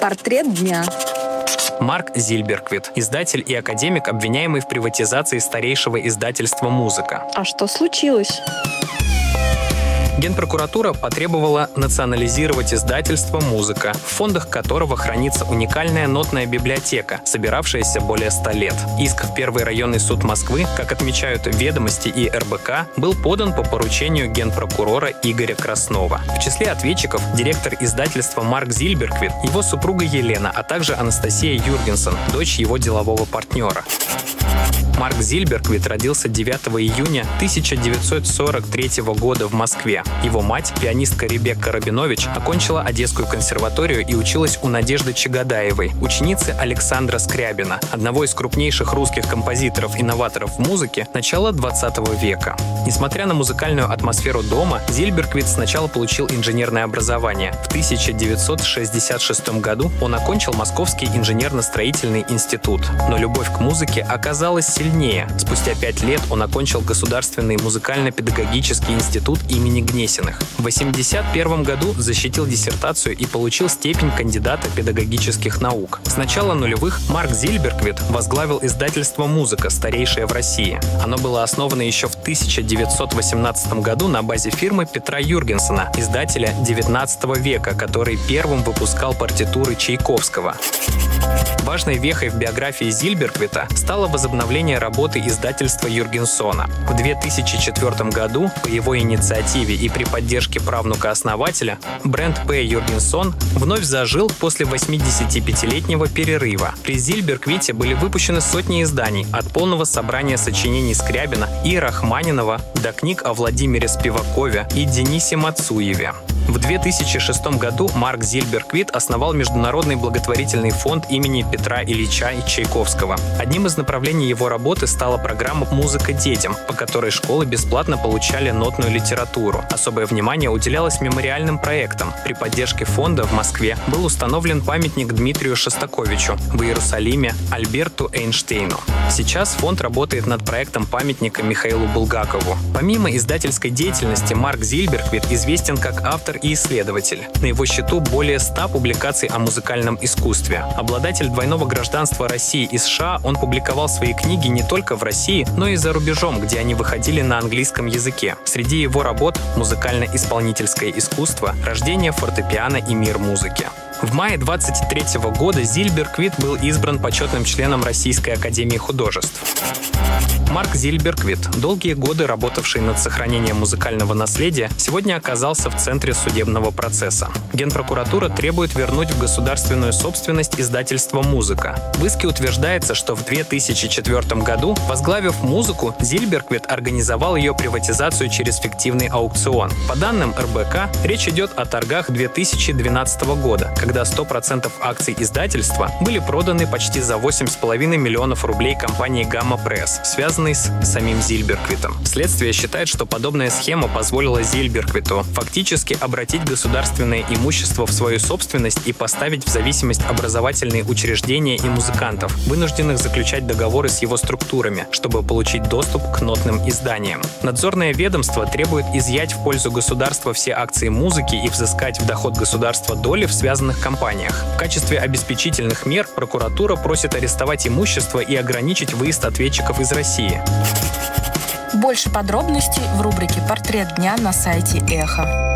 Портрет дня. Марк Зильберквит, издатель и академик, обвиняемый в приватизации старейшего издательства «Музыка». А что случилось? Генпрокуратура потребовала национализировать издательство «Музыка», в фондах которого хранится уникальная нотная библиотека, собиравшаяся более 100 лет. Иск в Первый районный суд Москвы, как отмечают «Ведомости» и РБК, был подан по поручению генпрокурора Игоря Краснова. В числе ответчиков директор издательства Марк Зильберквит, его супруга Елена, а также Анастасия Юргенсон, дочь его делового партнера. Марк Зильберквит родился 9 июня 1943 года в Москве. Его мать, пианистка Ребекка Рабинович, окончила Одесскую консерваторию и училась у Надежды Чагодаевой, ученицы Александра Скрябина, одного из крупнейших русских композиторов-инноваторов в музыке начала 20 века. Несмотря на музыкальную атмосферу дома, Зильберквит сначала получил инженерное образование. В 1966 году он окончил Московский инженерно-строительный институт. Но любовь к музыке оказалась сильнее. Спустя 5 лет он окончил Государственный музыкально-педагогический институт имени Гнесиных. В 1981 году защитил диссертацию и получил степень кандидата педагогических наук. С начала нулевых Марк Зильберквит возглавил издательство «Музыка», старейшее в России. Оно было основано еще в 1918 году на базе фирмы Петра Юргенсона, издателя XIX века, который первым выпускал партитуры Чайковского. Важной вехой в биографии Зильберквита стало возобновление работы издательства Юргенсона. В 2004 году по его инициативе и при поддержке правнука-основателя бренд П. Юргенсон вновь зажил после 85-летнего перерыва. При Зильберквите были выпущены сотни изданий, от полного собрания сочинений Скрябина и Рахманинова до книг о Владимире Спивакове и Денисе Мацуеве. В 2006 году Марк Зильберквит основал Международный благотворительный фонд имени Петра Ильича Чайковского. Одним из направлений его работы стала программа «Музыка детям», по которой школы бесплатно получали нотную литературу. Особое внимание уделялось мемориальным проектам. При поддержке фонда в Москве был установлен памятник Дмитрию Шостаковичу, в Иерусалиме Альберту Эйнштейну. Сейчас фонд работает над проектом памятника Михаилу Булгакову. Помимо издательской деятельности, Марк Зильберквит известен как автор и исследователь. На его счету более 100 публикаций о музыкальном искусстве. Обладатель двойного гражданства России и США, он публиковал свои книги не только в России, но и за рубежом, где они выходили на английском языке. Среди его работ «Музыкально-исполнительское искусство», «Рождение фортепиано и мир музыки». В мае 23 года Зильберквит был избран почетным членом Российской академии художеств. Марк Зильберквит, долгие годы работавший над сохранением музыкального наследия, сегодня оказался в центре судебного процесса. Генпрокуратура требует вернуть в государственную собственность издательство «Музыка». В иске утверждается, что в 2004 году, возглавив «Музыку», Зильберквит организовал ее приватизацию через фиктивный аукцион. По данным РБК, речь идет о торгах 2012 года, когда 100% акций издательства были проданы почти за 8,5 миллионов рублей компании «Гамма Пресс», связанной с самим Зильберквитом. Следствие считает, что подобная схема позволила Зильберквиту фактически обратить государственное имущество в свою собственность и поставить в зависимость образовательные учреждения и музыкантов, вынужденных заключать договоры с его структурами, чтобы получить доступ к нотным изданиям. Надзорное ведомство требует изъять в пользу государства все акции «Музыки» и взыскать в доход государства доли в связанных компаниях. В качестве обеспечительных мер прокуратура просит арестовать имущество и ограничить выезд ответчиков из России. Больше подробностей в рубрике «Портрет дня» на сайте Эхо.